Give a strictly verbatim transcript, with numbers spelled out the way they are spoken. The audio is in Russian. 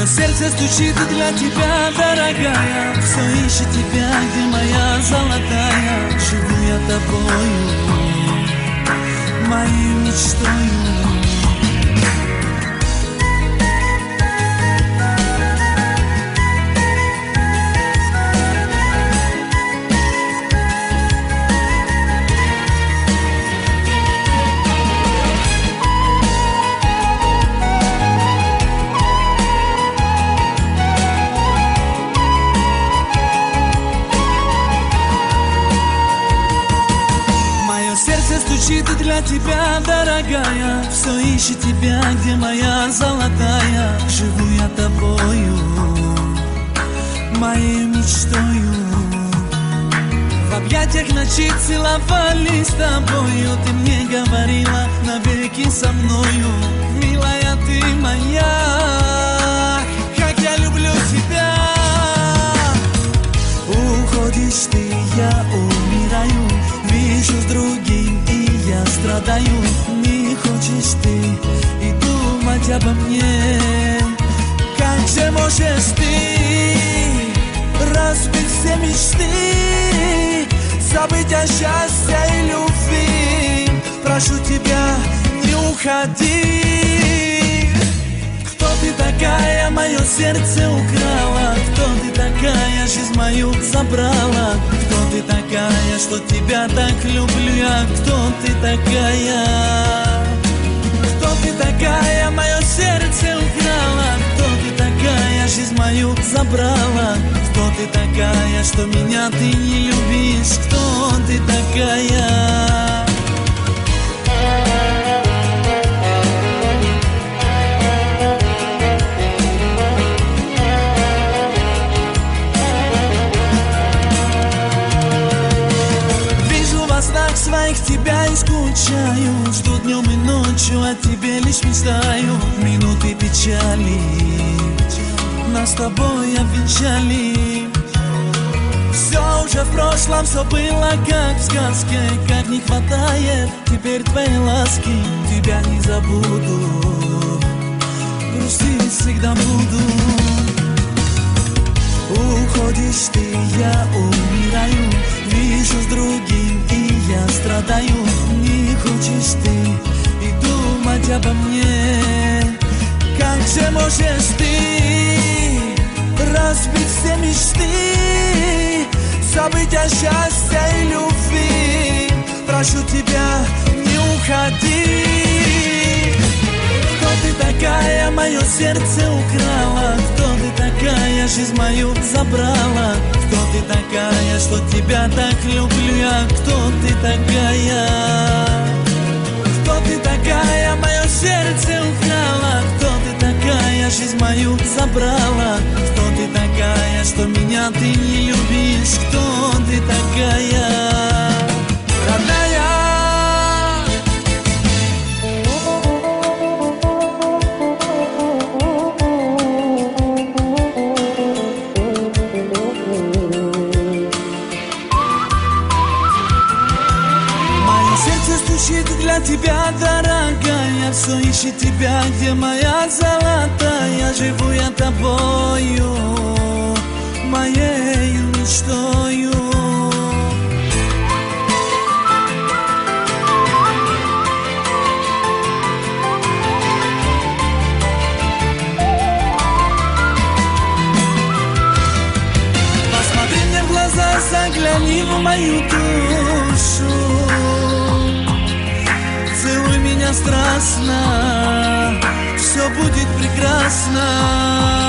сердце стучит для тебя, дорогая. Все ищет тебя, где моя золотая. Живу я тобою, моей мечтою. Стучит для тебя, дорогая. Все ищет тебя, где моя золотая. Живу я тобою, моей мечтою. В объятиях ночи целовались с тобою. Ты мне говорила навеки со мною. Милая ты моя, как я люблю тебя. Уходишь ты, я умираю. Вижу с другим, и я страдаю. Не хочешь ты и думать обо мне. Как же можешь ты разбить все мечты, забыть о счастье и любви? Прошу тебя, не уходи. Кто ты такая, мое сердце украла? Кто ты такая, жизнь мою забрала? Кто ты такая, что тебя так люблю я? Кто ты такая? Кто ты такая, мое сердце украла? Кто ты такая, жизнь мою забрала? Кто ты такая, что меня ты не любишь? Кто ты такая? Своих тебя и скучаю. Жду днем и ночью, о тебе лишь мечтаю. Минуты печали нас с тобой обвенчали. Все уже в прошлом, все было как в сказке. Как не хватает теперь твоей ласки. Тебя не забуду, грустить всегда буду. Уходишь ты, я умираю. Вижу с другим, и я страдаю. Не хочешь ты и думать обо мне. Как же можешь ты разбить все мечты, забыть о счастье и любви? Прошу тебя, не уходи. Кто ты такая, мое сердце украла? Кто ты такая, жизнь мою забрала? Кто ты такая, что тебя так люблю я? Кто ты такая? Кто ты такая, мое сердце украла? Кто ты такая, жизнь мою забрала? Кто ты такая, что меня ты не любишь? Кто ты такая, родная? Для тебя, дорогая, все ищет тебя, где моя золотая. Живу я тобою, моей мечтою. Посмотри мне в глаза, загляни в мою душу. Целуй меня страстно, все будет прекрасно.